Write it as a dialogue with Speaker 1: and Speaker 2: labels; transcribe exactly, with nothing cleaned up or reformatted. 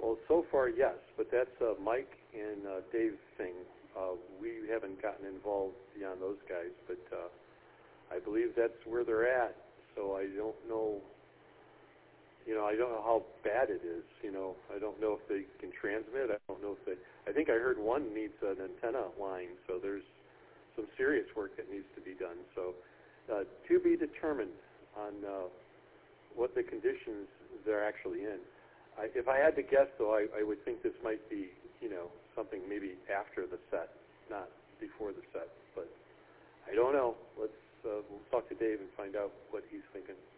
Speaker 1: Well, so far, yes, but that's uh, Mike and uh, Dave thing. Uh, we haven't gotten involved beyond those guys, but uh, I believe that's where they're at. So I don't know, you know, I don't know how bad it is. You know, I don't know if they can transmit. I don't know if they. I think I heard one needs an antenna line. So there's some serious work that needs to be done. So uh, to be determined on uh, what the conditions they're actually in. I, if I had to guess, though, I, I would think this might be, you know, something maybe after the set, not before the set. But I don't know. Let's uh, we'll talk to Dave and find out what he's thinking.